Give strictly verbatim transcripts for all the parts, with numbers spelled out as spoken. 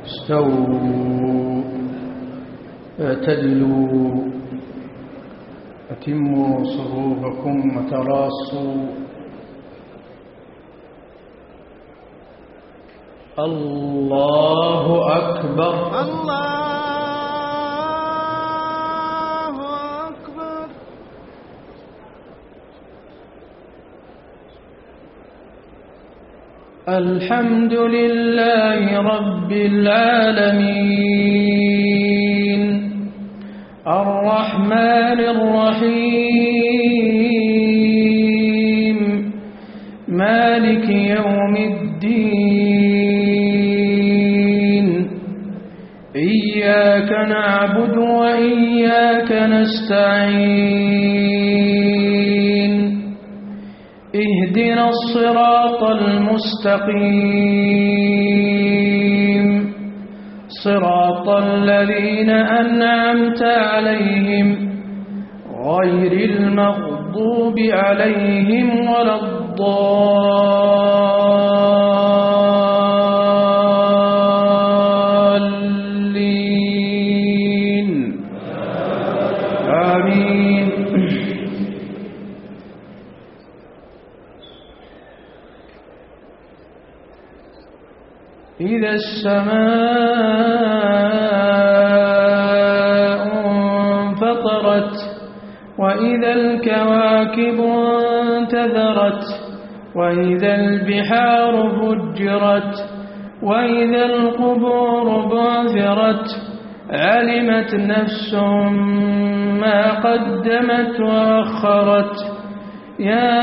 استووا اعتدلوا أتموا صفوفكم وتراصوا. الله أكبر. الله أكبر. الحمد لله رب العالمين الرحمن الرحيم مالك يوم الدين إياك نعبد وإياك نستعين اهدنا الصراط المستقيم صراط الذين أنعمت عليهم غير المغضوب عليهم ولا الضالين آمين. إذا السماء انفطرت وإذا الكواكب انتثرت وإذا البحار فجرت وإذا القبور بعثرت علمت نفس ما قدمت وأخرت. يا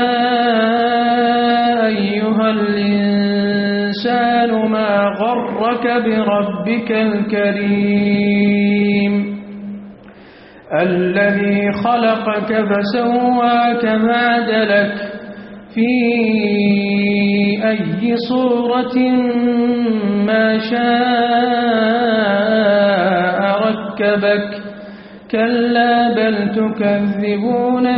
أيها الإنسان ما غرك بربك الكريم الذي خلقك فسواك فعدلك في أي صورة ما شاء ركبك. كلا بل تكذبون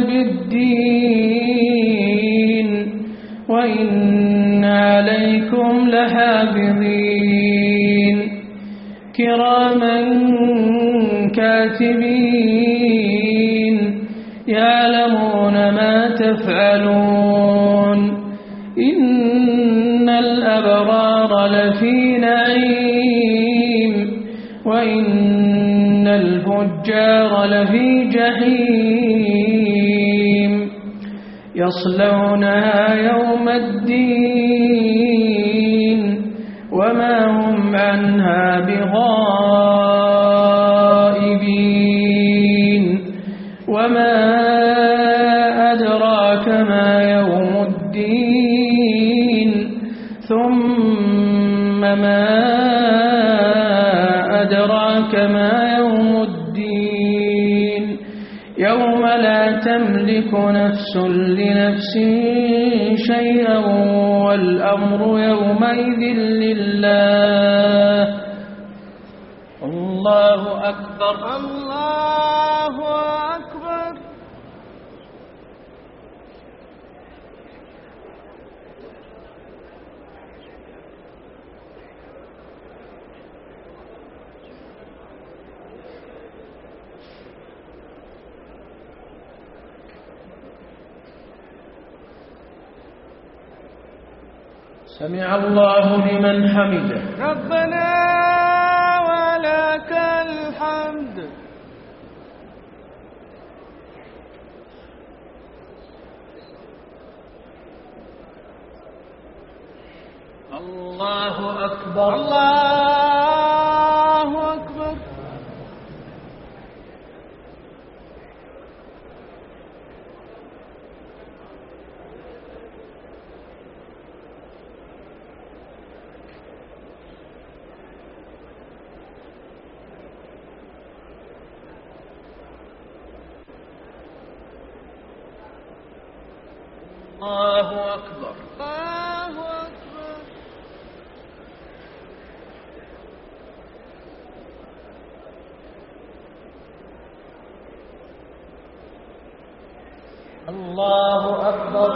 بالدين وإن عليكم لحافظين كراما كاتبين يعلمون ما تفعلون. إن الأبرار لفي نعيم وإن الفجار لفي جحيم يصلونها يوم الدين وما هم عنها بغائبين. وما أدراك ما يوم الدين ثم ما أدراك ما يوم الدين يوم لا تملك نفس لنفس شيئا والأمر يومئذ لله. الله أكبر. الله أكبر. سمع الله لمن حمده. ربنا ولك الحمد. الله أكبر. الله أكبر. الله أكبر. الله أكبر. الله أكبر.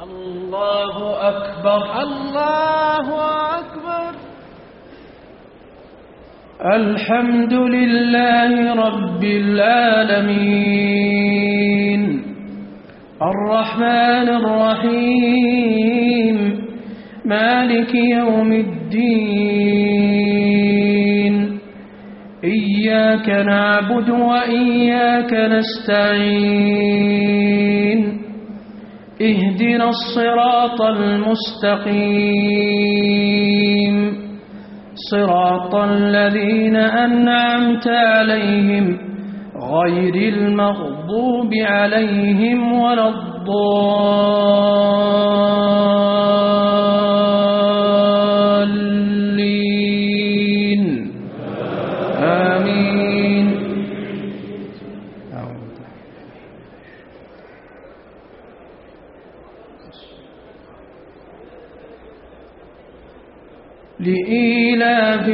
الله أكبر. الله أكبر. الحمد لله رب العالمين الرحمن الرحيم مالك يوم الدين إياك نعبد وإياك نستعين اهدنا الصراط المستقيم صراط الذين أنعمت عليهم غير المغضوب عليهم ولا الضالين آمين. لإيلاف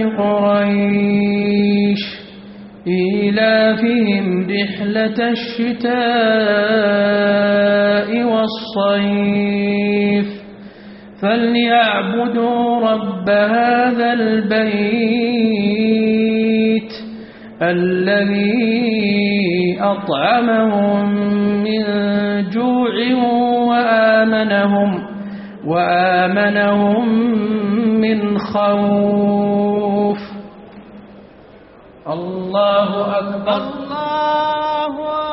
قريش إيلافهم رحلة الشتاء والصيف فليعبدوا رب هذا البيت الذي أطعمهم من جوع وآمنهم وآمنهم من خوف. الله أكبر. الله